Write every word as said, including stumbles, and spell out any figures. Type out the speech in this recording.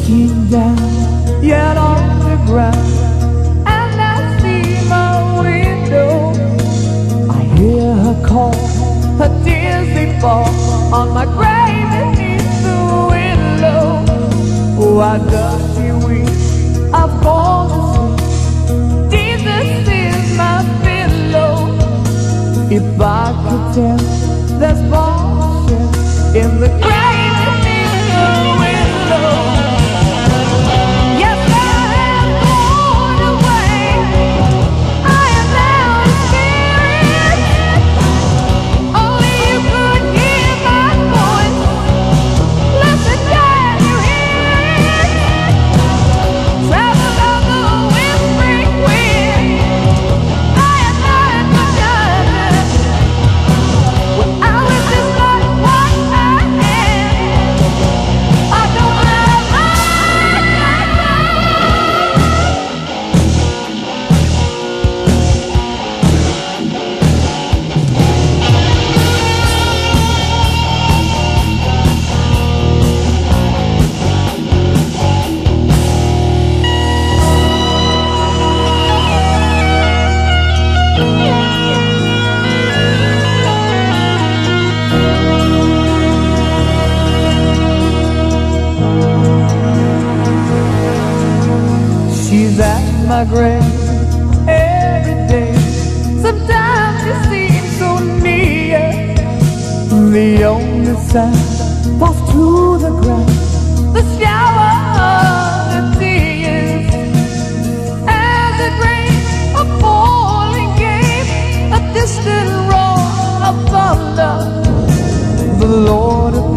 looking down, yet on the ground, and I see my window. I hear her call, her tears they fall on my grave beneath the willow. Oh, I does she weep, I've gone to sleep. Jesus is my pillow. If I could tell, there's bullshit in the grave beneath the willow. Yes, I have gone away. I am now a spirit. Only you could hear my voice. Listen, can you hear it? Travel on the whispering wind. I am not in the judgment. When I was just not what I am. I don't have she's at my grave every day. Sometimes you seem so near. The only sound falls to the ground, the shower of the tears. As it rains, a falling gale, a distant roar of thunder. The Lord